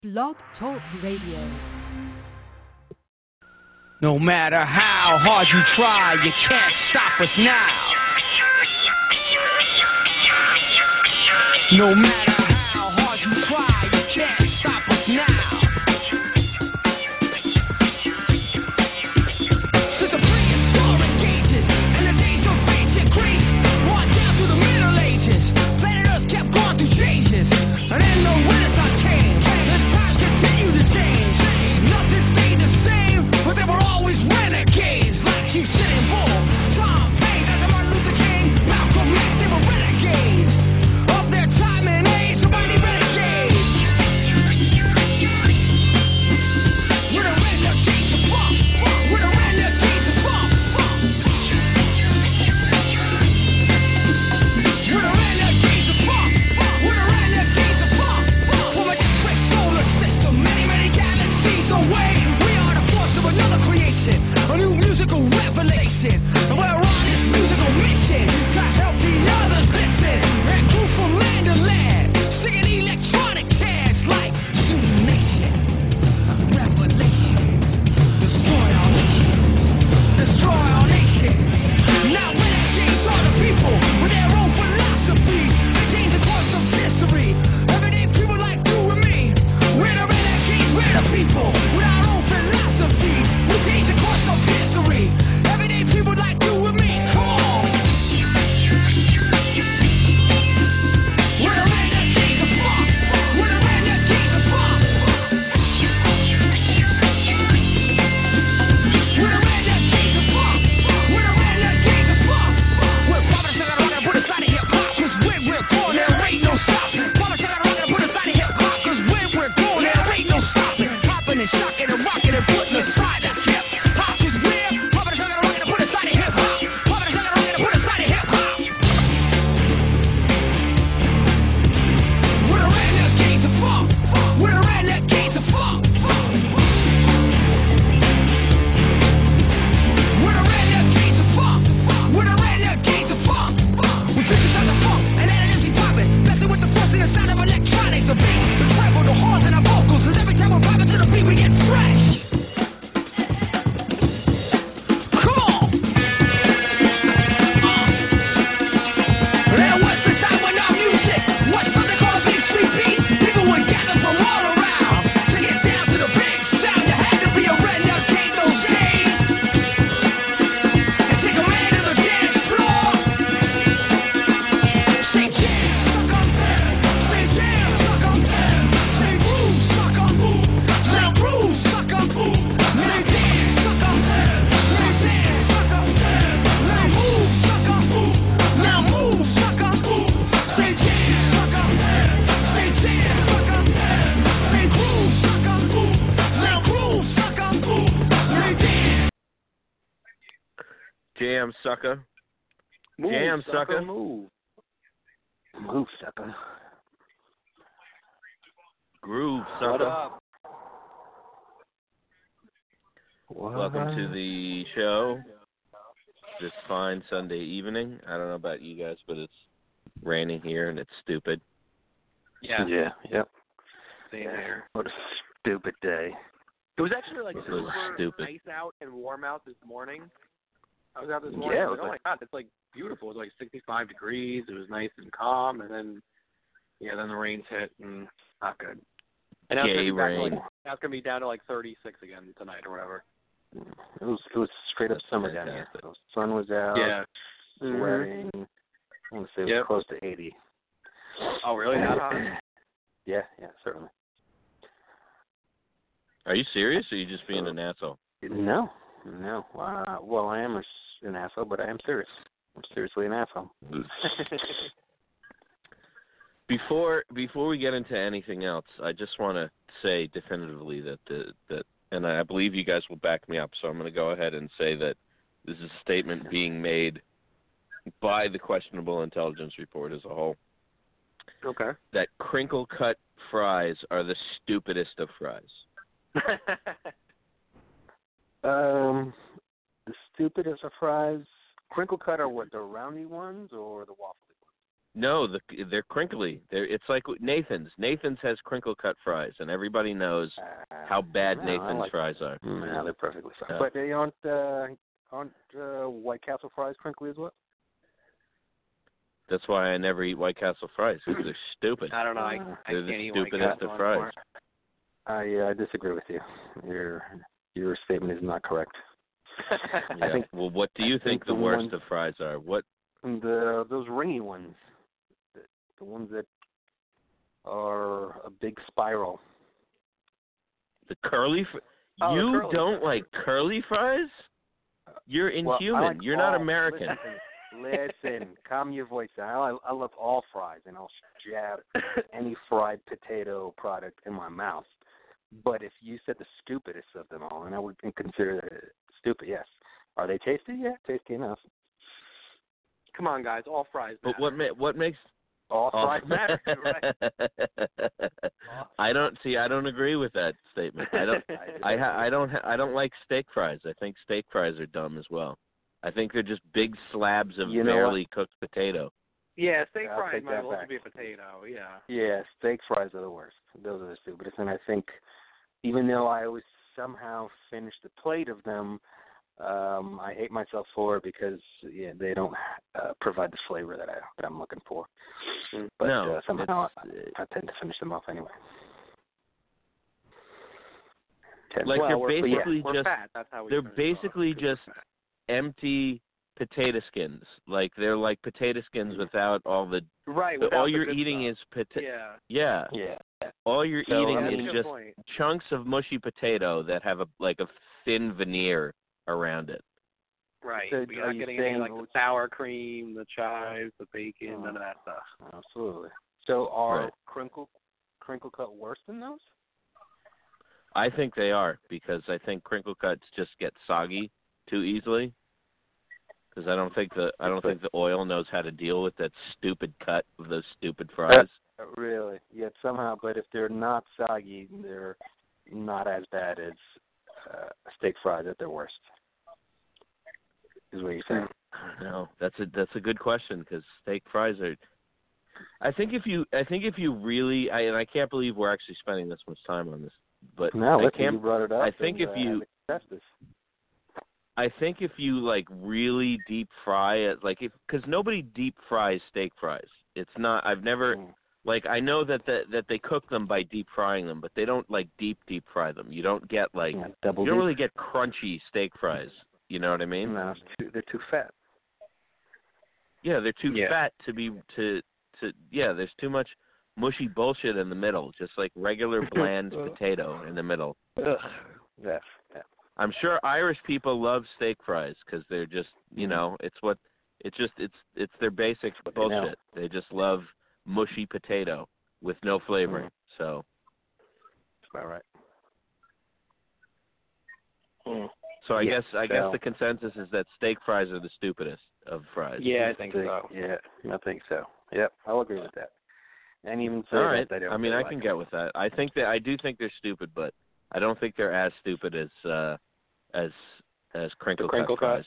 Blog Talk Radio. No matter how hard you try, you can't stop us now. No matter how hard you try, you can't stop us now. To the prehistoric ages and the days of ancient Greece, walked down through the Middle Ages. Planet Earth kept going through changes, and then the Renaissance came. And times continue to change. Nothing stayed the same, but there were always renegades like Usain Bolt, Tom Paine, and Martin Luther King, Malcolm X. They were renegades of their time and age. Somebody renegades. We're the renegades of funk. We're the renegades of funk. We're the renegades of funk. We're the renegades of funk. From a different solar system, many, many galaxies away, we are the force of another creation, a new musical revelation. And we're on this musical mission to help the others listen and move from land to land, singing electronic tags like illumination, revelation, destroy our nation, destroy our nation. Now renegades are the people with their own philosophy. They change the course of history. Everyday people like you and me. We're the renegades, we're the people with our own philosophy. We change the course of history. Everyday people like you and me. Come on. We're the renegades of funk. We're the renegades of funk. We're the renegades of funk. We're the renegades of funk. We're popping sugar rock and put aside hip hop. 'Cause when we're going, there ain't no stopping. Popping sugar rock and put aside hip hop. 'Cause when we're going, there ain't no stopping. Popping and shocking and rocking and putting aside that hip hop. 'Cause we're popping sugar rock and put aside hip hop. Popping sugar rock and put aside hip hop. We're the renegades of funk. We're the renegades of funk. We're the renegades of funk. We're the renegades of funk. We synthesize the funk and that energy popping, messing with the force and the sound of electronics. The beat, the treble, the horns and the vocals. 'Cause every time we're popping to the beat, we get fresh. Come on. There was the time when our music was something called a big sweet beat. People would gather from all around to get down to the big sound. You had to be a renegade those days. And take a man to the dance floor. Say jam, suck on them. Say jam, suck on them. Say groove, suck on boom. Now groove, suck on boom. Say dance, suck on them. Say dance, suck on them. Now move, suck on boom. Now move, suck on boom. Say jam, suck on them. Say jam, suck on them. Say groove, suck on boom. Now groove, suck on boom. Say dance. Jam, sucker. Move, Jam, sucker. Move. Move, sucker. Groove, What sucker. up? What? Welcome to the show this fine Sunday evening. I don't know about you guys, but it's raining here and it's stupid. Yeah. Yep. Same here. What a stupid day. It was actually like This was super stupid. nice out and warm out this morning. I was out this morning. Yeah, I it was was like, oh my god, it's like beautiful. It was like 65 degrees. It was nice and calm, and then the rains hit and not good. And now Gay rain. now it's gonna be down to like 36 again tonight or whatever. It was straight up summer down here. The sun was out. Yeah. Sweating. I want to say it was Yep. close to 80. Oh really? That hot? Yeah, certainly. Are you serious, or are you just being an asshole? No. Well, I am an asshole, but I am serious. I'm seriously an asshole. Before we get into anything else, I just want to say definitively that and I believe you guys will back me up, so I'm going to go ahead and say that this is a statement being made by the Questionable Intelligence Report as a whole, Okay. that crinkle-cut fries are the stupidest of fries. The stupidest of fries, crinkle cut are what, the roundy ones or the waffly No, they're crinkly. It's like Nathan's. Nathan's has crinkle cut fries, and everybody knows how bad Nathan's fries are. No, they're perfectly fine. But they aren't White Castle fries crinkly as well? That's why I never eat White Castle fries, because they're stupid. I don't know. I They're can't the eat White stupidest Castle of fries. Yeah, I disagree with you. Your statement is not correct. Yeah. I think. Well, what do you think the worst of fries are? What? Those ringy ones, the ones that are a big spiral. The curly. You don't like curly fries? You're inhuman. Well, like You're not American. Listen, calm your voice down. I love all fries, and I'll jab any fried potato product in my mouth. But if you said the stupidest of them all, and I would consider it stupid, yes. Are they tasty? Yeah, tasty enough. Come on, guys. All fries matter. But what makes all fries matter? Right? I don't agree with that statement. I don't like steak fries. I think steak fries are dumb as well. I think they're just big slabs of barely cooked potato. Yeah, steak fries take might that also back. be a potato. Yeah. Yeah, steak fries are the worst. Those are the stupidest. And I think even though I always somehow finish the plate of them, I hate myself for it because they don't provide the flavor that I'm looking for. But somehow I tend to finish them off anyway. They're basically just empty potato skins. Like they're like potato skins without all the all you're eating is potato. Yeah. All you're eating is just chunks of mushy potato that have a thin veneer around it. Right. So you're not getting any the sour cream, the chives, the bacon, none of that stuff. Absolutely. So are crinkle cut worse than those? I think they are, because I think crinkle cuts just get soggy too easily. Because I don't think the oil knows how to deal with that stupid cut of those stupid fries. Really? Yet somehow, but if they're not soggy, they're not as bad as steak fries at their worst. Is what you're saying? No, that's a good question, because steak fries are. I think if you really, and I can't believe we're actually spending this much time on this, but you brought it up. I think if you really deep fry it, because nobody deep fries steak fries. It's not. I've never. I know that they cook them by deep frying them, but they don't deep fry them. You don't get you don't really get crunchy steak fries. You know what I mean? No, they're too fat. Yeah, they're too fat to be there's too much mushy bullshit in the middle, just like regular bland potato in the middle. Ugh. Yeah. I'm sure Irish people love steak fries because they're just it's their basic bullshit. They just love mushy potato with no flavor. So that's about right. So I guess the consensus is that steak fries are the stupidest of fries. Yeah, I think so. Yeah, I think so. Yep, I'll agree with that. And even say all right. that I mean, I can get with that. I do think they're stupid, but I don't think they're as stupid as crinkle cut fries.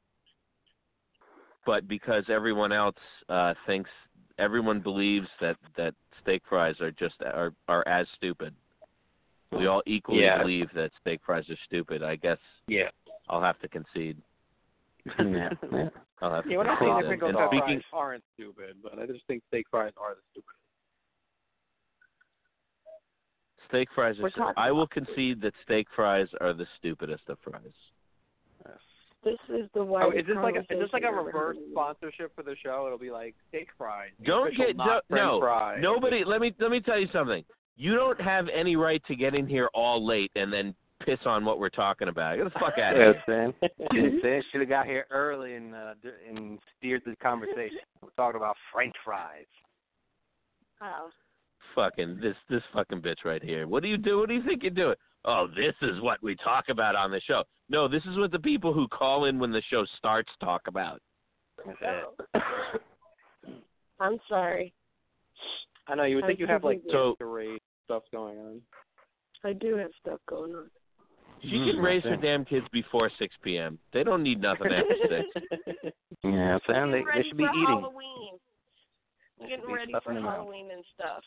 But because everyone else everyone believes that steak fries are as stupid. We all equally believe that steak fries are stupid. I guess I'll have to concede. I'll have to we're not saying that crinkle cut fries aren't stupid, but I just think steak fries are the stupidest. Steak fries are I will concede that steak fries are the stupidest of fries. This is the white. Is this like a reverse sponsorship for the show? It'll be like steak fries. Nobody. Let me tell you something. You don't have any right to get in here all late and then piss on what we're talking about. Get the fuck out of here. Yes, should have got here early and steered the conversation. We're talking about French fries. Oh. Fucking this fucking bitch right here. What do you do? What do you think you're doing? Oh, this is what we talk about on the show. No, this is what the people who call in when the show starts talk about. I'm sorry. I know, you would think you have raise stuff going on. I do have stuff going on. She can raise her damn kids before 6 p.m. They don't need nothing after 6. Yeah, Sam, they should be eating. Halloween. Getting Be ready stuffing for them out. Halloween and stuff.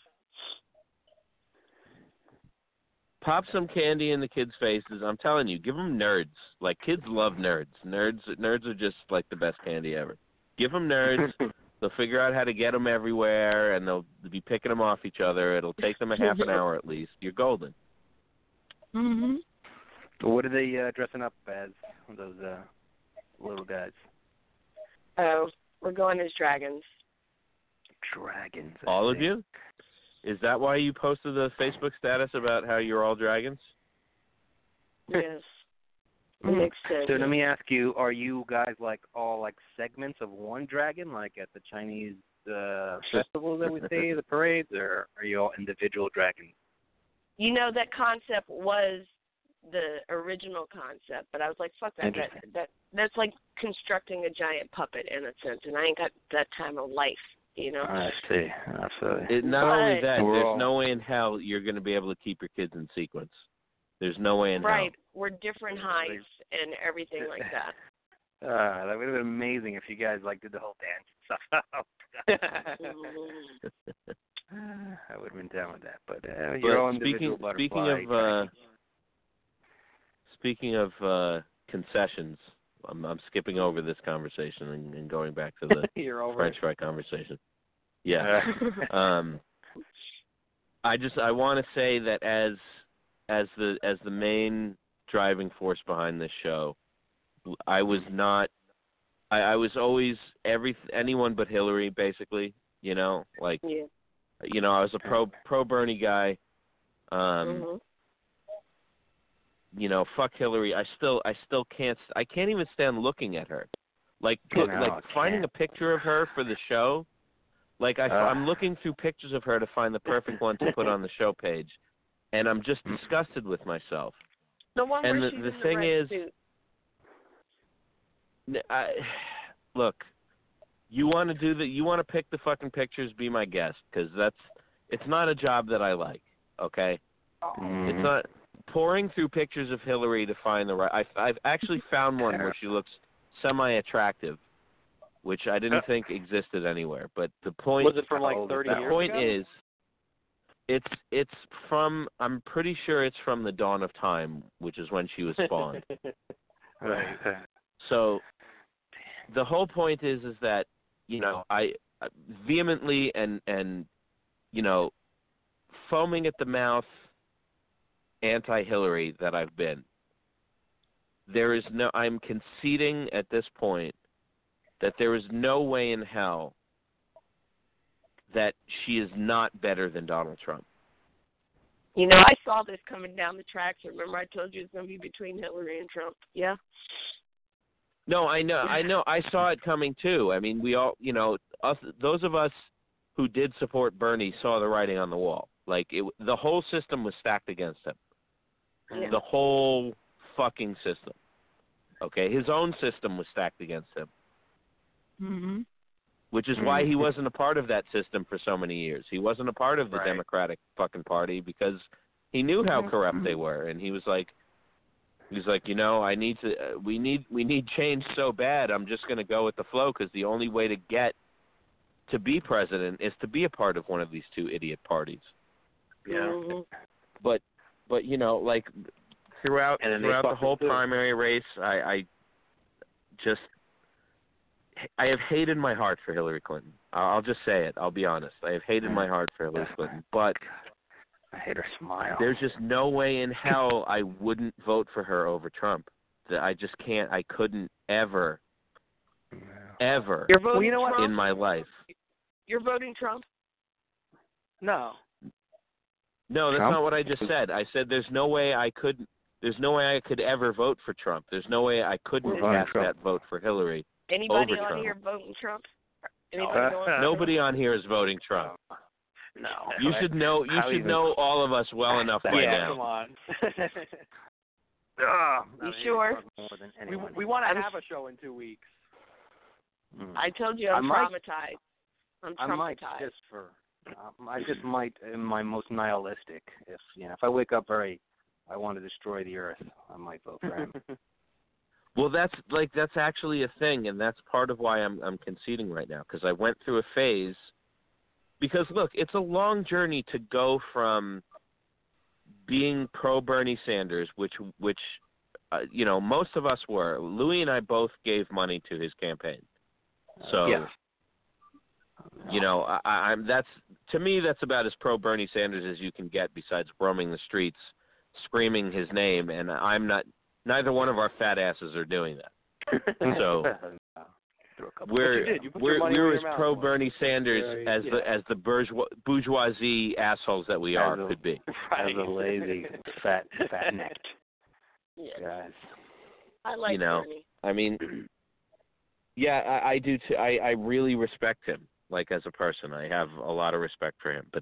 Pop some candy in the kids' faces. I'm telling you, give them nerds. Like, kids love nerds. Nerds are just like the best candy ever. Give them nerds. They'll figure out how to get them everywhere, and they'll be picking them off each other. It'll take them a half an hour at least. You're golden. Mhm. What are they dressing up as? Those little guys. Oh, we're going as dragons. Dragons. I All of see. you? Is that why you posted a Facebook status about how you're all dragons? Yes. It makes sense. So let me ask you: are you guys like all like segments of one dragon, like at the Chinese festivals that we see, the parades, or are you all individual dragons? You know, that concept was the original concept, but I was like, fuck that. That's like constructing a giant puppet in a sense, and I ain't got that time of life, you know. I see. Absolutely. Not only that, We're there's all- no way in hell you're going to be able to keep your kids in sequence. There's no way in Right. We're different heights and everything like that. That would have been amazing if you guys like did the whole dance stuff. I would have been down with that, but you're all individual butterfly. Speaking of concessions, I'm skipping over this conversation and going back to the You're over French fry conversation. Yeah. I want to say that as the main driving force behind this show, I was always anyone but Hillary, basically. You know, like, yeah. you know, I was a pro Bernie guy. You know, fuck Hillary. I still can't even stand looking at her. Like, finding a picture of her for the show. Like, I'm looking through pictures of her to find the perfect one to put on the show page, and I'm just disgusted with myself. The one And where the she's in thing the red is, suit. look, you want to pick the fucking pictures, be my guest, because it's not a job that I like. Okay, it's not pouring through pictures of Hillary to find the right. I've actually found one where she looks semi-attractive, which I didn't think existed anywhere. But the point Was it from like 30 years The point ago? is, it's from. I'm pretty sure it's from the dawn of time, which is when she was spawned. Right. So the whole point is that, you know, I vehemently and you know, foaming at the mouth anti-Hillary that I've been. I'm conceding at this point that there is no way in hell that she is not better than Donald Trump. You know, I saw this coming down the tracks. Remember I told you it's going to be between Hillary and Trump? Yeah? No, I know. I saw it coming too. I mean, we all, you know, those of us who did support Bernie saw the writing on the wall. Like, the whole system was stacked against him. Yeah. The whole fucking system. Okay? His own system was stacked against him. Mm-hmm. Which is why he wasn't a part of that system for so many years. He wasn't a part of the Right. Democratic fucking Party because he knew how corrupt they were, and he was like, you know, we need change so bad. I'm just going to go with the flow because the only way to get to be president is to be a part of one of these two idiot parties. Yeah. Mm-hmm. But you know, like throughout the whole primary race, I have hated my heart for Hillary Clinton. I'll just say it. I'll be honest. I have hated my heart for Hillary Clinton. But I hate her smile. there's just no way in hell I wouldn't vote for her over Trump. I just can't. I couldn't ever You're voting Trump? in my life. You're voting Trump? No. No, that's Trump? not what I just said. I said there's no way I could ever vote for Trump. There's no way I couldn't We're voting cast Trump. that vote for Hillary. Anybody Over on Trump. here voting Trump? Anybody going Nobody on here is voting Trump. No. You should know. You How should even- know all of us well enough by Yeah, come now. on. You sure? More than anyone. we want to have a show in 2 weeks. I told you I'm I might- traumatized. I'm I might traumatized. just I just might in my most nihilistic. If if I wake up I want to destroy the earth, I might vote for him. Well, that's actually a thing, and that's part of why I'm conceding right now, because I went through a phase because look, it's a long journey to go from being pro Bernie Sanders, which most of us were. Louis and I both gave money to his campaign. So, I'm that's, to me, that's about as pro Bernie Sanders as you can get, besides roaming the streets, screaming his name, and neither one of our fat asses are doing that. So we're as pro Bernie Sanders as the bourgeoisie assholes that we are could be. As a lazy fat necked guys. I like Bernie. I mean, yeah, I do too. I really respect him, like, as a person. I have a lot of respect for him. But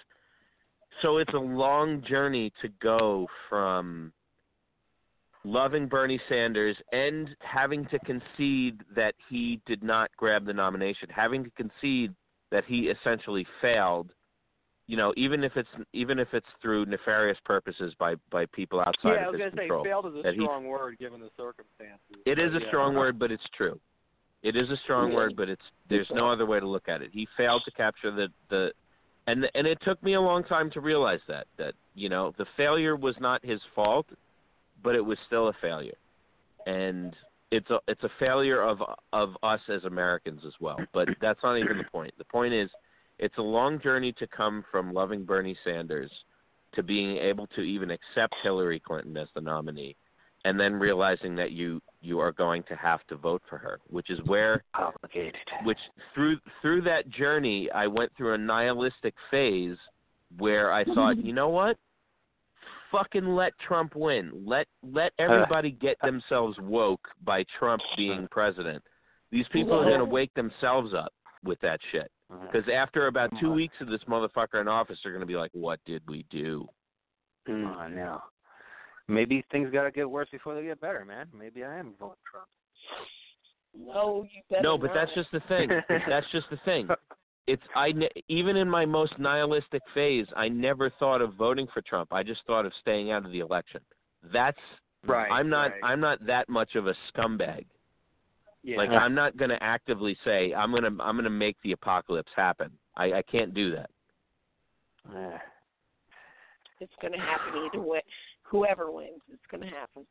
so it's a long journey to go from loving Bernie Sanders and having to concede that he did not grab the nomination, having to concede that he essentially failed, even if it's through nefarious purposes by people outside of his control. Yeah, I was going to say failed is a strong word given the circumstances. It is a strong word, but it's true. It is a strong word, but there's no other way to look at it. He failed to capture and it took me a long time to realize that the failure was not his fault, but it was still a failure, and it's a failure of us as Americans as well. But that's not even the point. The point is, it's a long journey to come from loving Bernie Sanders to being able to even accept Hillary Clinton as the nominee, and then realizing that you are going to have to vote for her, which is where complicated. Which through that journey, I went through a nihilistic phase where I thought, you know what? Fucking let Trump win. Let everybody get themselves woke by Trump being president. These people are going to wake themselves up with that shit. Because after about 2 weeks of this motherfucker in office, they're going to be like, what did we do? I know. Maybe things got to get worse before they get better, man. Maybe I am voting Trump. No, you better No, but not. that's just the thing. That's just the thing. Even in my most nihilistic phase, I never thought of voting for Trump. I just thought of staying out of the election. That's right. I'm not that much of a scumbag. Yeah. Like, I'm not going to actively say I'm gonna make the apocalypse happen. I can't do that. It's going to happen either way. Whoever wins, it's going to happen.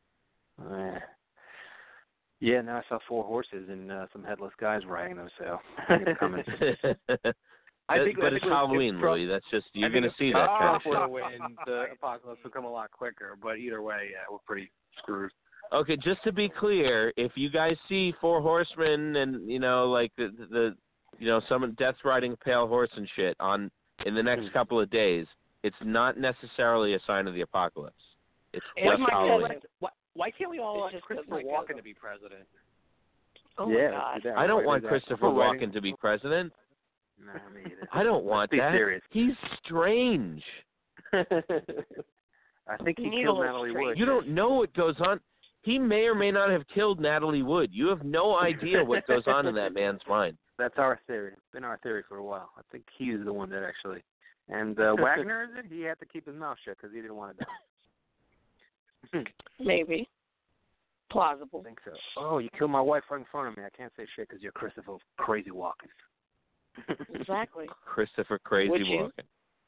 Yeah, now I saw 4 horses and some headless guys riding them, so coming. But it's Halloween, Louis. That's just, you're going to see that kind of shit. Trump win, the apocalypse will come a lot quicker, but either way, yeah, we're pretty screwed. Okay, just to be clear, if you guys see 4 horsemen and, like someone death riding a pale horse and shit in the next couple of days, it's not necessarily a sign of the apocalypse. It's just Halloween. Why can't we all want Christopher Walken to be president? Oh, my God. I don't want Christopher Walken to be president. No, me either. I don't want that. Serious. He's strange. I think he killed Natalie Wood. You don't know what goes on. He may or may not have killed Natalie Wood. You have no idea what goes on in that man's mind. That's our theory. It's been our theory for a while. I think he's the one that actually. And Wagner, is it? He had to keep his mouth shut because he didn't want to die. Maybe. Plausible. I think so. Oh, you killed my wife right in front of me. I can't say shit because you're Christopher Crazy Walken. Exactly. Christopher Crazy Walken.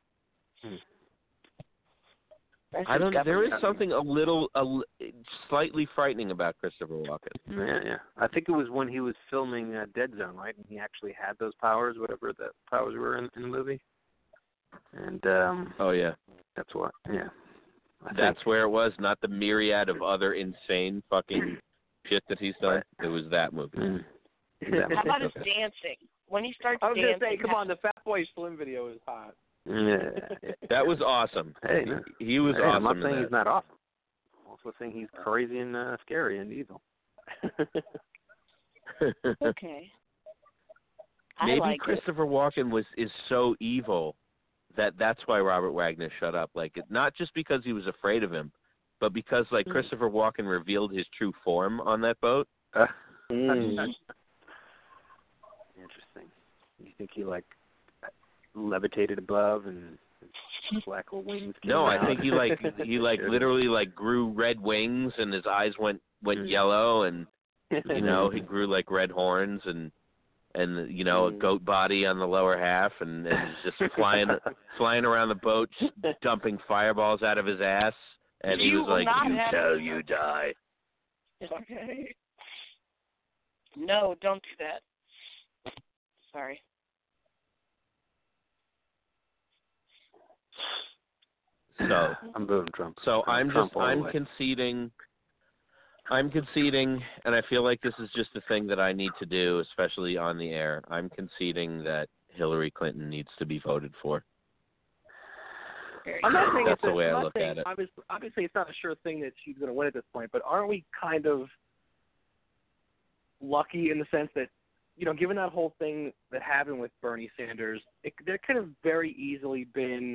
I don't. There is something slightly frightening about Christopher Walken. Yeah. I think it was when he was filming Dead Zone, right? And he actually had those powers, whatever the powers were in the movie. And oh yeah, that's what. Yeah. That's where it was, not the myriad of other insane fucking shit that he's done. It was that movie. How about his dancing? When he starts dancing. I was going to say, come on, the Fat Boy Slim video is hot. Yeah. That was awesome. Hey, he was awesome. I'm not saying he's not awesome. I'm also saying he's crazy and scary and evil. Okay. Maybe like Christopher Walken is so evil that's why Robert Wagner shut up. Like, not just because he was afraid of him, but because Christopher Walken revealed his true form on that boat. Interesting. You think he levitated above and black wings? No, I think he literally grew red wings and his eyes went yellow and he grew red horns and and a goat body on the lower half, and just flying around the boat, dumping fireballs out of his ass, and he was like, "You tell, you die." Okay. No, don't do that. Sorry. So I'm booing Trump. So I'm Trump conceding. I'm conceding, and I feel like this is just a thing that I need to do, especially on the air. I'm conceding that Hillary Clinton needs to be voted for. I'm not saying That's the way I look at it. Obviously, it's not a sure thing that she's going to win at this point, but aren't we kind of lucky in the sense that, given that whole thing that happened with Bernie Sanders, there could have very easily been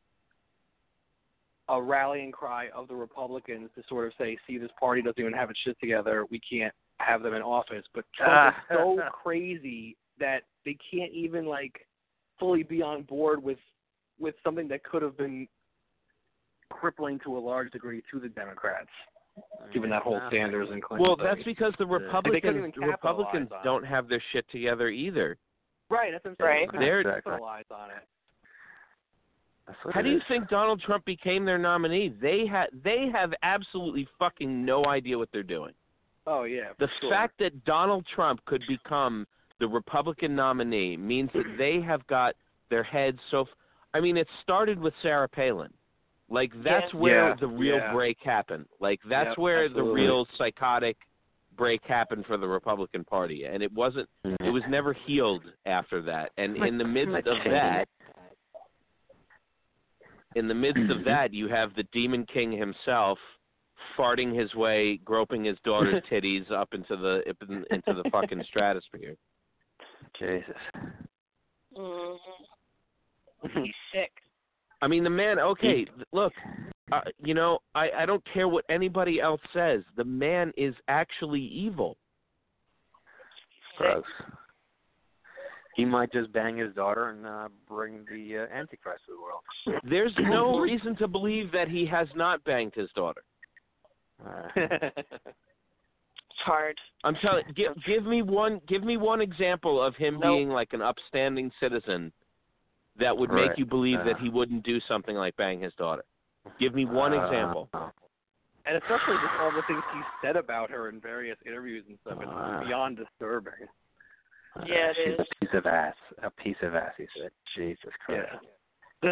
a rallying cry of the Republicans to sort of say, see, this party doesn't even have its shit together. We can't have them in office. But Trump is so crazy that they can't even, fully be on board with something that could have been crippling to a large degree to the Democrats, given that whole Sanders and Clinton thing. That's because the Republicans don't have their shit together either. Right, that's what I'm saying. Right. They're capitalize on it. How do you think Donald Trump became their nominee? They have absolutely fucking no idea what they're doing. Oh, yeah. The fact that Donald Trump could become the Republican nominee means that they have got their heads it started with Sarah Palin. That's where the real break happened. That's where the real psychotic break happened for the Republican Party. And it was never healed after that. And in the midst of that, you have the Demon King himself farting his way, groping his daughter's titties up into the fucking stratosphere. Jesus. Mm-hmm. He's sick. I mean, the man, okay, look, I don't care what anybody else says. The man is actually evil. Gross. He might just bang his daughter and bring the Antichrist to the world. There's no reason to believe that he has not banged his daughter. It's hard. I'm telling you, give me one example of him being like an upstanding citizen that would make you believe that he wouldn't do something like bang his daughter. Give me one example. And especially just all the things he said about her in various interviews and stuff. It's beyond disturbing. Yeah, it she's is. a piece of ass. A piece of ass, he said. Jesus Christ. Yeah.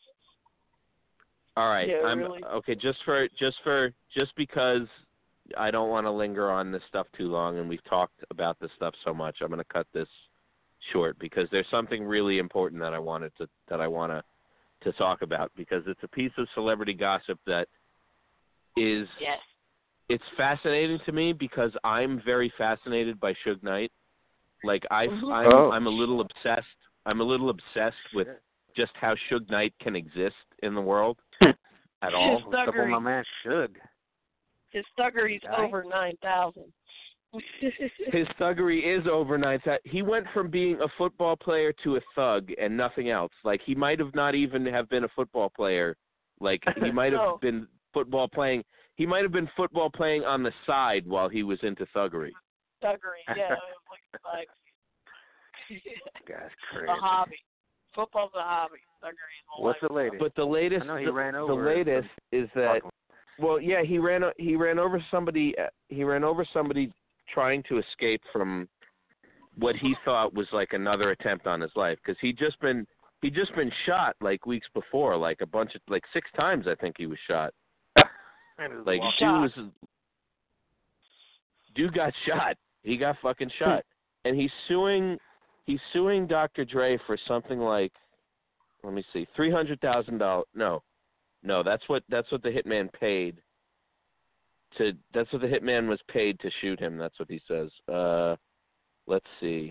All right. Yeah, I'm really? okay, just because I don't want to linger on this stuff too long, and we've talked about this stuff so much, I'm going to cut this short because there's something really important that I want to talk about, because it's a piece of celebrity gossip that is it's fascinating to me because I'm very fascinated by Suge Knight. I'm a little obsessed. I'm a little obsessed with just how Suge Knight can exist in the world at all. What's up with my man Suge? His thuggery's over 9,000. His thuggery is over 9,000. He went from being a football player to a thug and nothing else. He might have not even have been a football player. He might have been football playing. He might have been football playing on the side while he was into thuggery. Thuggery, yeah. That's crazy. A hobby. Football's a hobby. Thuggery is a What's the latest? But the latest, I know he ran over. The latest is that. Well, yeah, he ran over somebody. He ran over somebody trying to escape from what he thought was another attempt on his life, because he'd just been shot weeks before, a bunch of 6 times I think he was shot. Dude got shot. He got fucking shot, and he's suing Dr. Dre for something like, let me see, $300,000. No, that's what the hitman paid. That's what the hitman was paid to shoot him. That's what he says. Let's see.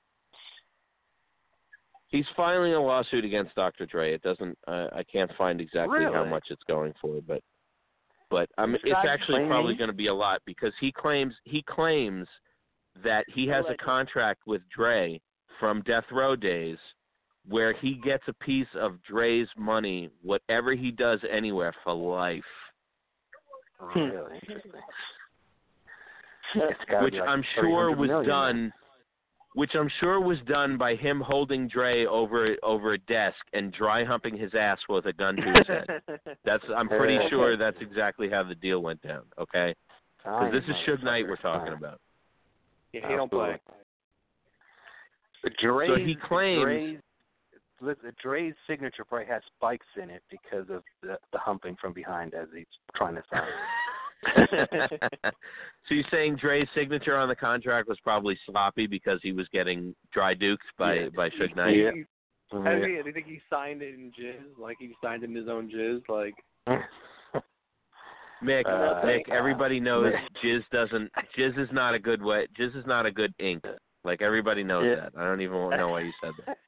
He's filing a lawsuit against Dr. Dre. It doesn't. I can't find exactly how much it's going for, but it's actually probably going to be a lot, because he claims that he has a contract with Dre from Death Row days, where he gets a piece of Dre's money, whatever he does anywhere, for life. Really interesting. Which I'm sure was done. which I'm sure was done by him holding Dre over a desk and dry humping his ass with a gun to his head. I'm pretty sure that's exactly how the deal went down. Okay, because this is Suge Knight we're talking about. Yeah, he don't play. Dre's, so he claims Dre's signature probably has spikes in it because of the humping from behind as he's trying to sign. So you're saying Dre's signature on the contract was probably sloppy because he was getting dry duked by Suge Knight? Yeah. Do you think he signed it in jizz? Like he signed in his own jizz? Like Mick, everybody knows jizz is not a good way. Jizz is not a good ink. Like everybody knows that. I don't even know why you said that.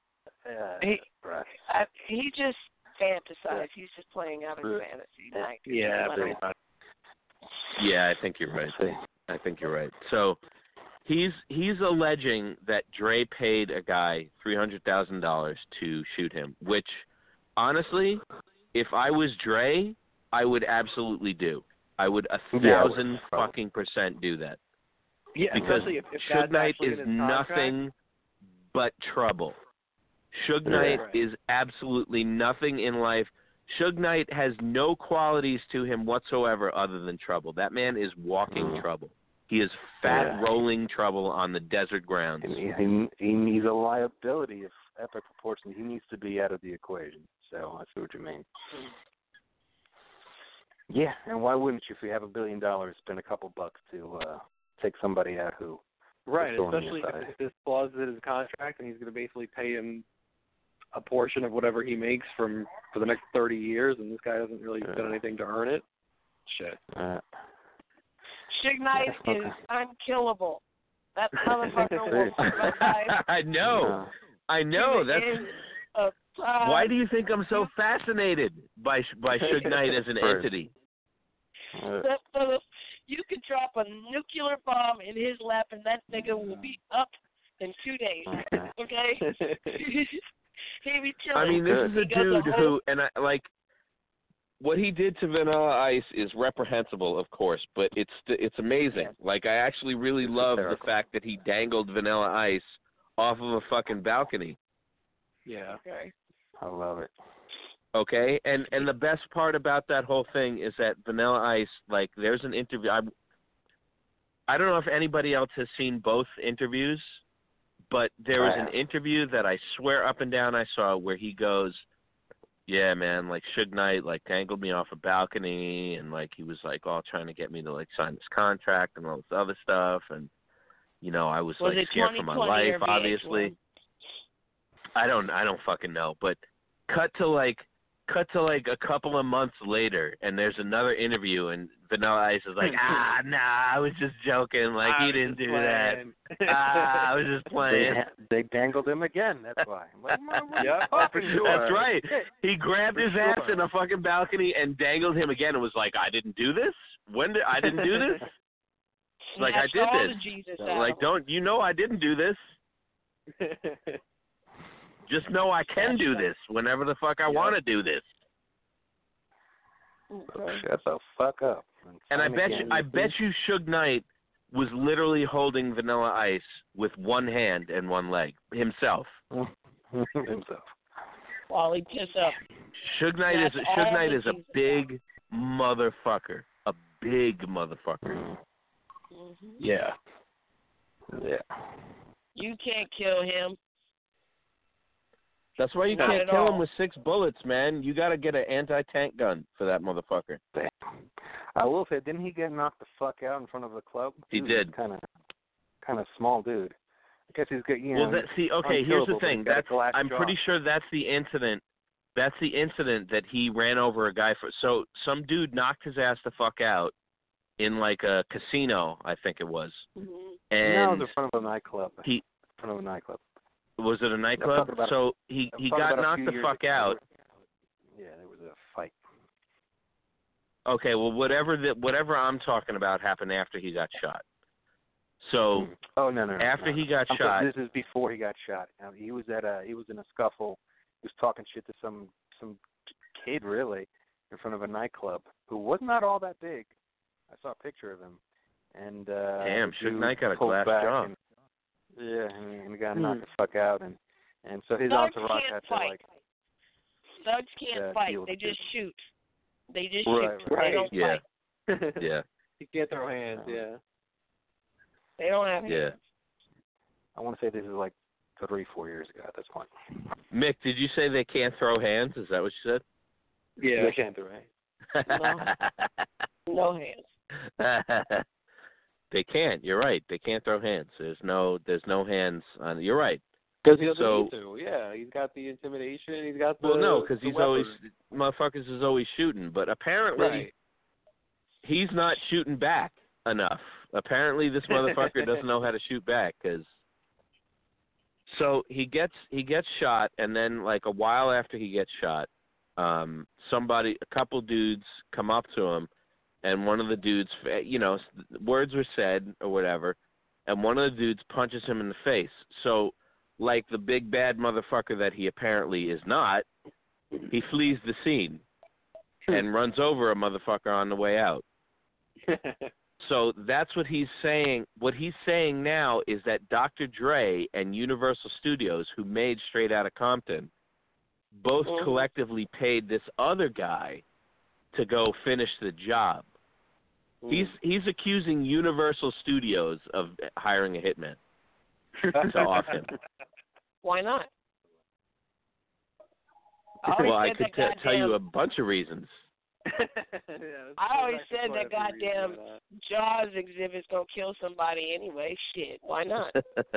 He just fantasized. He's just playing out his fantasy. Yeah, pretty much. Yeah, I think you're right. So he's alleging that Dre paid a guy $300,000 to shoot him, which honestly, if I was Dre, I would absolutely do. I would 1,000% do that. Yeah, because if Suge Knight is nothing but trouble. Suge Knight is absolutely nothing in life. Suge Knight has no qualities to him whatsoever other than trouble. That man is walking trouble. He is fat rolling trouble on the desert grounds. He needs a liability of epic proportions. He needs to be out of the equation. So I see what you mean. Yeah, and why wouldn't you, if you have $1 billion, spend a couple bucks to take somebody out who? Right, especially if this clause is in his contract, and he's going to basically pay him a portion of whatever he makes for the next 30 years, and this guy hasn't really done anything to earn it. Shit. Suge Knight is unkillable. That motherfucker will survive. I know. That's why do you think I'm so fascinated by Suge Knight as an entity? You could drop a nuclear bomb in his lap, and that nigga will be up in 2 days. Okay. I mean, this is a dude who, and what he did to Vanilla Ice is reprehensible, of course, but it's amazing. Yeah. Like, I actually really love the fact that he dangled Vanilla Ice off of a fucking balcony. Yeah. Okay. I love it. Okay, and the best part about that whole thing is that Vanilla Ice, like, there's an interview. I don't know if anybody else has seen both interviews, but there was an interview that I swear up and down I saw where he goes, yeah, man, like, Suge Knight, like, dangled me off a balcony, and, like, he was, like, all trying to get me to, like, sign this contract and all this other stuff, and, you know, I was like, scared for my life, obviously. I don't fucking know, but cut to like a couple of months later, and there's another interview, and Vanilla Ice is like, nah, I was just joking. Like, he didn't do that. I was just playing. They dangled him again. That's why. For sure. That's right. He grabbed his ass in a fucking balcony and dangled him again, and was like, I didn't do this. I didn't do this. Like, I did this. Like, I didn't do this. Just know I can do this whenever the fuck I want to do this. Shut the fuck up. And I bet you Suge Knight was literally holding Vanilla Ice with one hand and one leg himself. While he pissed up. Suge Knight is a big motherfucker. A big motherfucker. Mm-hmm. Yeah. You can't kill him. That's why you can't kill him with 6 bullets, man. You got to get an anti-tank gun for that motherfucker. I will say, didn't he get knocked the fuck out in front of the club? He did. Kind of small dude. I guess he's good. Well, here's the thing. I'm pretty sure that's the incident. That's the incident that he ran over a guy for. So some dude knocked his ass the fuck out in like a casino, I think it was. Mm-hmm. And no, it was in front of a nightclub. Was it a nightclub? So he got knocked the fuck out. Yeah, there was a fight. Okay, well, whatever I'm talking about happened after he got shot. So no. After he got shot. This is before he got shot. He was in a scuffle. He was talking shit to some kid, really, in front of a nightclub who was not all that big. I saw a picture of him. And damn, Suge Knight got a glass jaw. Yeah, and he got knocked the fuck out, and so his Thugs entourage can't had to fight. like. Thugs can't fight. deal with They the just shoot. They just Right, shoot. They don't Yeah. fight. Yeah. You can't throw hands. Yeah. They don't have Yeah. hands. I want to say this is like 3-4 years ago at this point. Mick, did you say they can't throw hands? Is that what you said? Yeah. They can't throw hands. No hands. They can't. You're right. They can't throw hands. There's no hands on. You're right. Because he doesn't So- need to. Yeah, he's got the intimidation. He's got the. Well, no, because the he's weapon. always motherfuckers is always shooting, but apparently Right. he's not shooting back enough. Apparently, this motherfucker doesn't know how to shoot back. So he gets shot, and then like a while after he gets shot, a couple dudes come up to him, and one of the dudes, words were said or whatever, and one of the dudes punches him in the face. So, like the big bad motherfucker that he apparently is not, he flees the scene and runs over a motherfucker on the way out. So that's what he's saying. What he's saying now is that Dr. Dre and Universal Studios, who made Straight Outta Compton, both collectively paid this other guy to go finish the job. He's accusing Universal Studios of hiring a hitman to off him. Why not? Well, I could tell you a bunch of reasons. I always said that goddamn Jaws exhibit's gonna kill somebody anyway. Shit, why not?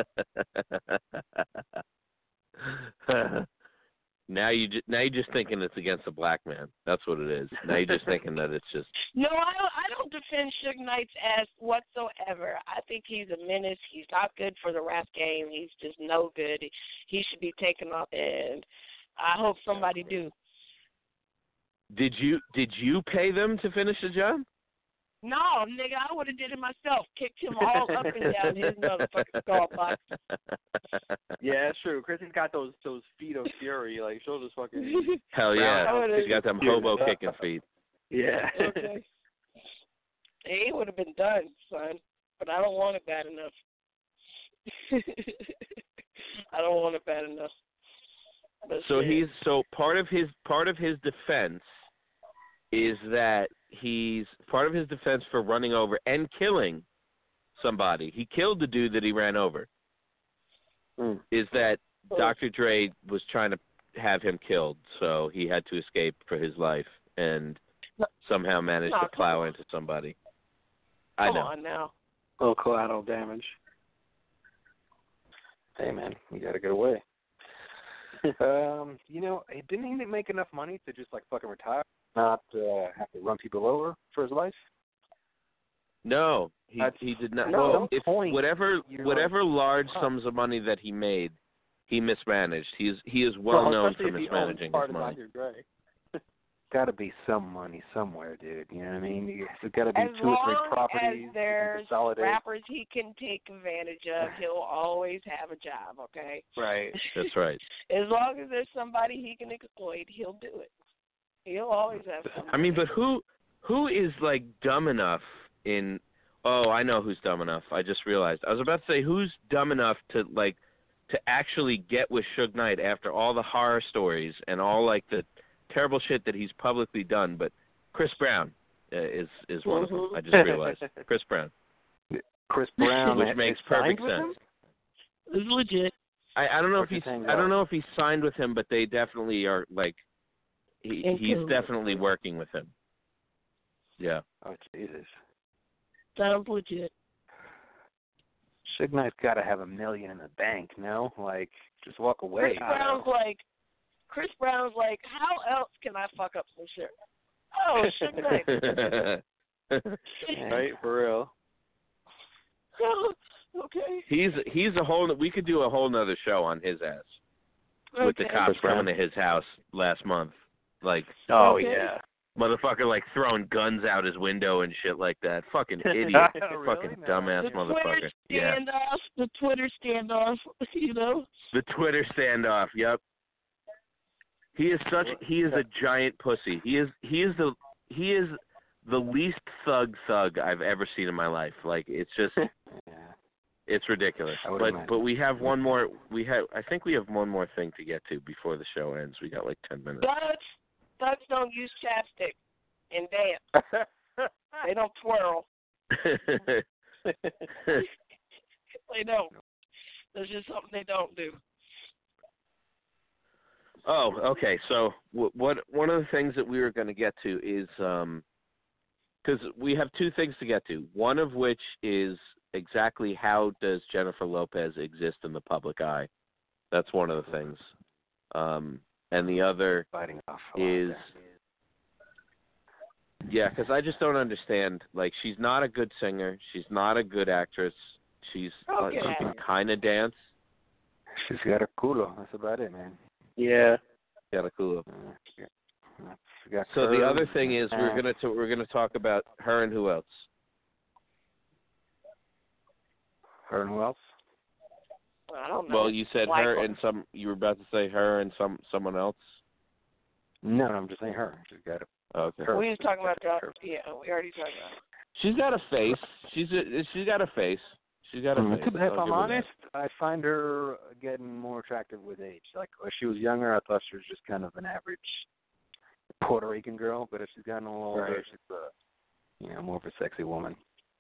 Now you're just thinking it's against a black man. That's what it is. Now you're just thinking that it's just. No, I don't defend Suge Knight's ass whatsoever. I think he's a menace. He's not good for the rap game. He's just no good. He should be taken off, and I hope somebody do. Did you pay them to finish the job? No, nigga, I would have did it myself. Kicked him all up and down his motherfucking skull box. Yeah, it's true. Chrissy's got those feet of fury. Like, she'll just fucking. Hell yeah. He's got them hobo kicking feet. Yeah. Okay. He would have been done, son. But I don't want it bad enough. I don't want it bad enough. But so part of his defense is that he's part of his defense for running over and killing somebody. He killed the dude that he ran over. Is that Dr. Dre was trying to have him killed, so he had to escape for his life and somehow managed to plow into somebody. I know. Come on now. A little collateral damage. Hey man, you gotta get away. Didn't he make enough money to just like fucking retire, not have to run people over for his life? No, he did not. No, well, whatever large sums of money that he made, he mismanaged. He is well known for mismanaging his money. Got to be some money somewhere, dude. You know what I mean? There's got to be as 2 or 3 properties. As there's consolidate. rappers he can take advantage of, he'll always have a job, okay? Right. That's right. As long as there's somebody he can exploit, he'll do it. He'll always have somebody. I mean, but who is like dumb enough in? Oh, I know who's dumb enough. I just realized. I was about to say who's dumb enough to actually get with Suge Knight after all the horror stories and all like the terrible shit that he's publicly done, but Chris Brown is one of them. I just realized. Chris Brown. Chris Brown, which makes perfect sense. It's legit. I don't know if he's signed with him, but they definitely are like he's definitely working with him. Yeah. Oh Jesus. Sounds legit. Suge Knight's got to have $1 million in the bank, no? Like, just walk away. Chris Brown's like, how else can I fuck up some shit? Oh, Suge Knight. Right, for real. Okay. He's a whole. We could do a whole nother show on his ass with the cops coming to his house last month. Like, yeah. Motherfucker, like, throwing guns out his window and shit like that. Fucking idiot. Really? Fucking dumbass motherfucker. The Twitter standoff, you know? The Twitter standoff, yep. He is a giant pussy. He is the least thug I've ever seen in my life. Like, it's just, It's ridiculous. But we have one more. I think we have one more thing to get to before the show ends. We got like 10 minutes. Ducks don't use chapstick and dance. They don't twirl. They don't. There's just something they don't do. Oh, okay. So what? One of the things that we were going to get to is because we have two things to get to. One of which is exactly how does Jennifer Lopez exist in the public eye? That's one of the things. And the other is, because I just don't understand. Like, she's not a good singer. She's not a good actress. She can kind of dance. She's got a culo. That's about it, man. Yeah. Got a culo. So the other thing is we're gonna talk about her and who else? Her and who else? I don't know. Well, you said her and some. You were about to say her and someone else. No, I'm just saying her. She's got a. Okay. We were talking about that. Yeah, we already talked about it. She's got a face. She's got a face. She's got a face. If I'm honest, I find her getting more attractive with age. Like, when she was younger, I thought she was just kind of an average Puerto Rican girl, but as she's gotten a little older, she's more of a sexy woman.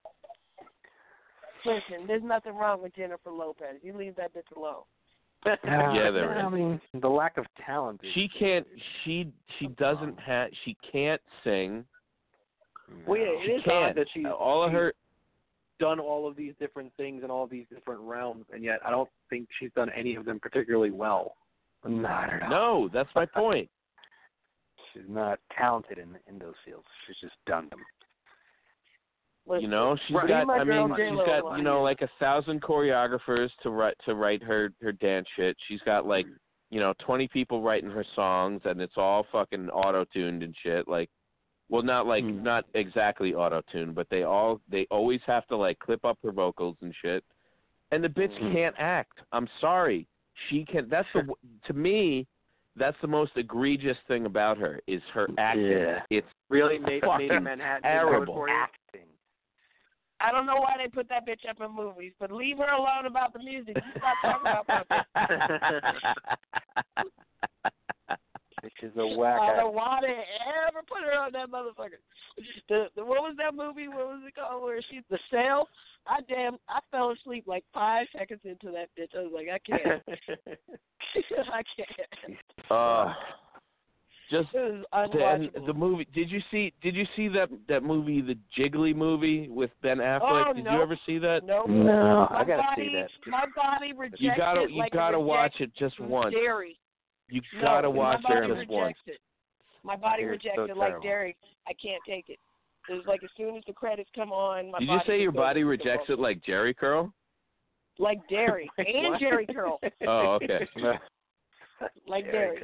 Listen, there's nothing wrong with Jennifer Lopez. You leave that bitch alone. Yeah, there is. I mean, the lack of talent. She can't. She doesn't have. She can't sing. Well, yeah, it is odd that she's done all of these different things in all these different realms, and yet I don't think she's done any of them particularly well. Not at all. No, that's my point. She's not talented in those fields. She's just done them. You know, she's got. I mean, she's got like 1,000 choreographers to write her dance shit. She's got like 20 people writing her songs, and it's all fucking auto-tuned and shit. Like, well, not exactly auto-tuned, but they always have to like clip up her vocals and shit. And the bitch can't act. I'm sorry, she can. That's to me. That's the most egregious thing about her is her acting. Yeah. It's really made Manhattan terrible acting. I don't know why they put that bitch up in movies, but leave her alone about the music. You stop talking about that. Which is a whack. I don't know why they ever put her on that motherfucker. What was that movie? What was it called? Where she's The Cell? I fell asleep like 5 seconds into that bitch. I was like, I can't. I can't. Just the movie. Did you see that movie, the Jiggly movie with Ben Affleck? Oh, Did you ever see that? No, I gotta see that. My body rejected. You gotta watch it just once. Dairy. You gotta watch it just once. My body rejected so like dairy. I can't take it. It was like as soon as the credits come on, my Did body. You say your body rejects it like Jerry Curl? Like dairy and Jerry Curl. Oh, okay. Like dairy.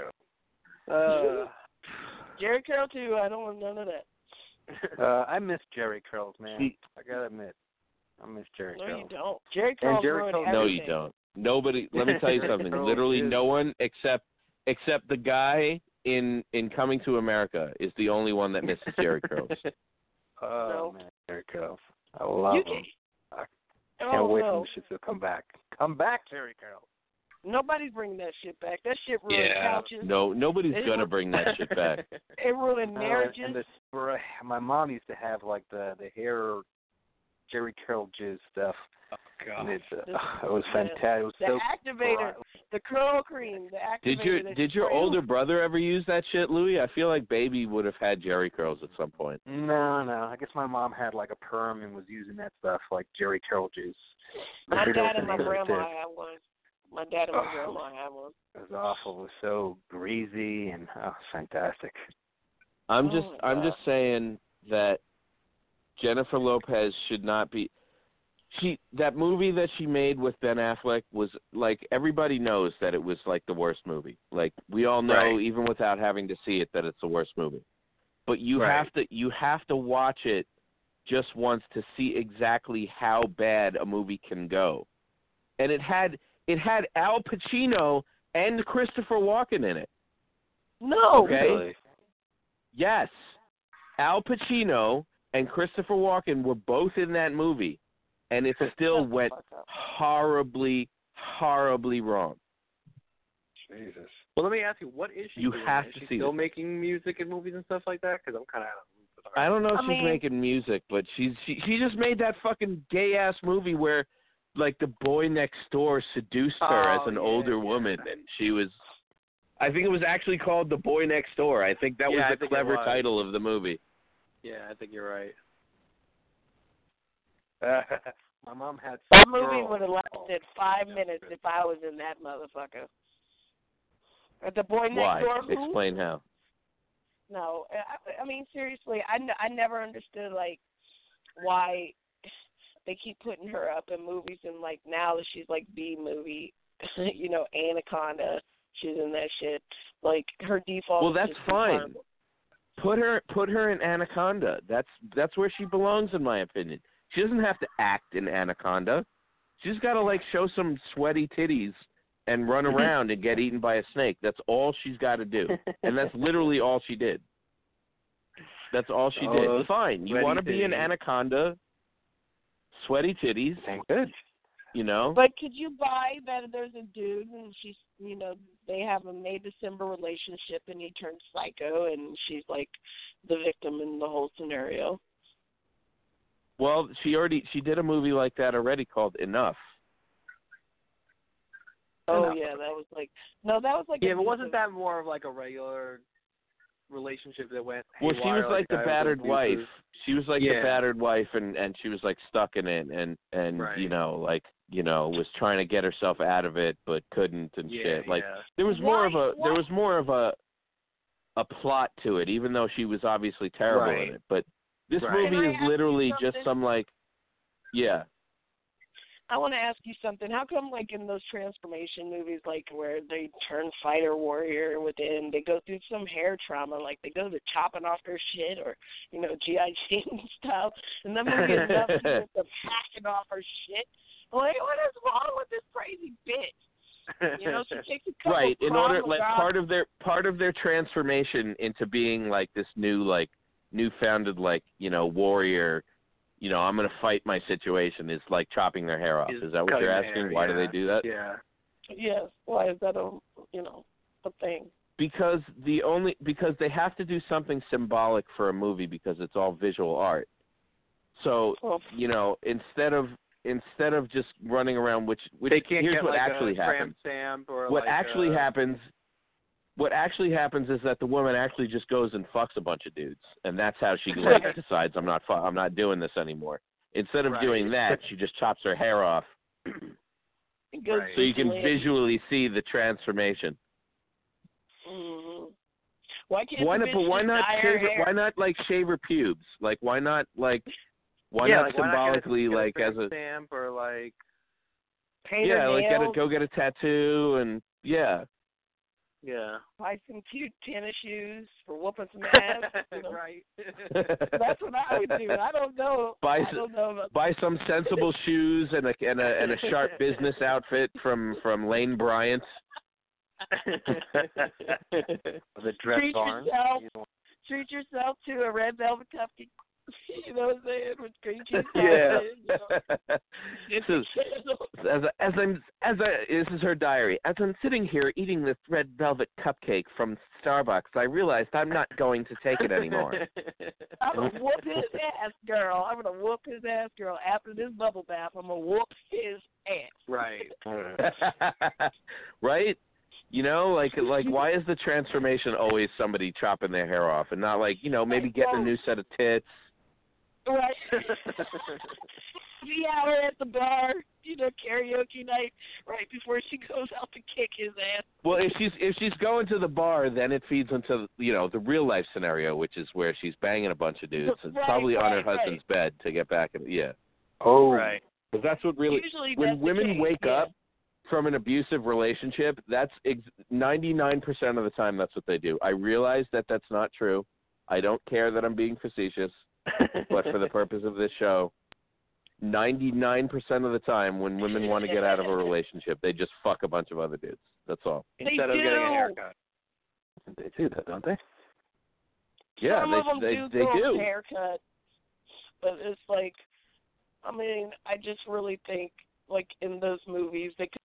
Jerry Curl too. I don't want none of that. I miss Jerry Curls, man. I gotta admit, I miss Jerry Curls. No, you don't. Jerry Curls ruined everything. No, you don't. Nobody. Let me tell you something. Literally, no one except the guy in Coming to America is the only one that misses Jerry Curls. Man, Jerry Curls. I love him. I can't wait for the shit to come back. Come back, Jerry Curls. Nobody's bringing that shit back. That shit ruined couches. No, nobody's gonna bring that shit back. It ruined marriages. My mom used to have like the hair Jerry Curl jizz stuff. Oh God! It was fantastic. It was the activator, the curl cream, the activator. Did your older brother ever use that shit, Louis? I feel like Baby would have had Jerry Curls at some point. No. I guess my mom had like a perm and was using that stuff like Jerry Curl juice. My dad and my grandma had one. My dad and my grandma had one. It was awful. It was so greasy and fantastic. I'm just saying that Jennifer Lopez should not be. That movie that she made with Ben Affleck was like, everybody knows that it was like the worst movie. Like, we all know, even without having to see it, that it's the worst movie. But you have to watch it just once to see exactly how bad a movie can go. And it had Al Pacino and Christopher Walken in it. No. Okay? Really? Yes. Al Pacino and Christopher Walken were both in that movie. and it still Shut the went fuck up. horribly, horribly wrong. Jesus. Well, let me ask you, what is she You doing? have is to she see still this. making music and movies and stuff like that? Because I'm kind of out of the loop with her. I don't know if I she's mean- making music, but she just made that fucking gay ass movie where like the boy next door seduced her as an older woman, and she was. I think it was actually called The Boy Next Door. I think that was I the think it clever was. title of the movie. Yeah, I think you're right. My mom had That some movie girl. would have lasted 5 minutes if I was in that motherfucker. The boy next Why? door. Who? Explain how. No, I mean seriously, I never understood like why they keep putting her up in movies, and like now that she's like B movie, you know, Anaconda, she's in that shit. Like her default. Well, is that's just fine. horrible. Put her in Anaconda. That's where she belongs, in my opinion. She doesn't have to act in Anaconda. She's got to like show some sweaty titties and run around and get eaten by a snake. That's all she's got to do, and that's literally all she did. That's all she did. Fine, you want to be in Anaconda? Sweaty titties. Good. You know. But could you buy that there's a dude and she's, you know, they have a May December relationship and he turns psycho and she's like the victim in the whole scenario? Well, she did a movie like that already called Enough. Oh yeah, that was like Yeah, but wasn't that more of like a regular relationship that went Well, she haywire, was like the guy battered wife. abusive? She was like the battered wife, and she was like stuck in it, and Right. you know, like, you know, was trying to get herself out of it but couldn't and shit. Like there was more of a plot to it, even though she was obviously terrible in it. But this movie Can I is ask you literally just something? some like, yeah. I want to ask you something. How come, like, in those transformation movies, like, where they turn fighter warrior within, they go through some hair trauma, like, they go to chopping off their shit or, you know, G.I. Jane style, and that movie is nothing but them hacking off her shit? I'm like, what is wrong with this crazy bitch? You know, she takes a couple Right. In order, like, Krav part of their transformation into being like this newfounded, like, you know, warrior. You know, I'm going to fight my situation is like chopping their hair off. Is that what you're asking? Why do they do that? Yeah. Yes. Why is that a thing? Because they have to do something symbolic for a movie because it's all visual art. So, you know, instead of just running around, which they can't here's get what like actually a happens. tramp stamp or What like actually happens is that the woman actually just goes and fucks a bunch of dudes, and that's how she like decides I'm not doing this anymore. Instead of doing that, she just chops her hair off, so you can visually see the transformation. Mm-hmm. Why can't Why the not? bitch But why just not dye her shave? hair? Why not like shave her pubes? Like why not like symbolically why not like get as a stamp or like paint her like nails? go get a tattoo and buy some cute tennis shoes for whooping some ass. You know? Right. That's what I would do. I don't know. I don't know about buy some sensible shoes and a sharp business outfit from Lane Bryant. The dress barn. Treat yourself to a red velvet cupcake. You know what I'm saying? With green cheese. Yeah. You know. This is her diary. As I'm sitting here eating this red velvet cupcake from Starbucks, I realized I'm not going to take it anymore. I'm going to whoop his ass, girl. I'm going to whoop his ass, girl. After this bubble bath, I'm going to whoop his ass. Right. Right? You know, like why is the transformation always somebody chopping their hair off and not like, you know, maybe getting a new set of tits? Right. Be out at the bar, you know, karaoke night right before she goes out to kick his ass. Well, if she's going to the bar, then it feeds into, you know, the real life scenario, which is where she's banging a bunch of dudes, and probably on her husband's bed to get back in. Yeah. Oh. Right. Because that's what really Usually when women wake yeah. up from an abusive relationship, that's 99% of the time that's what they do. I realize that that's not true. I don't care that I'm being facetious, but for the purpose of this show, 99% of the time when women want to get out of a relationship, they just fuck a bunch of other dudes. That's all. Instead of getting a haircut. They do that, don't they? Yeah, Some of them they do do. haircut, but it's like, I mean, I just really think, like, in those movies, they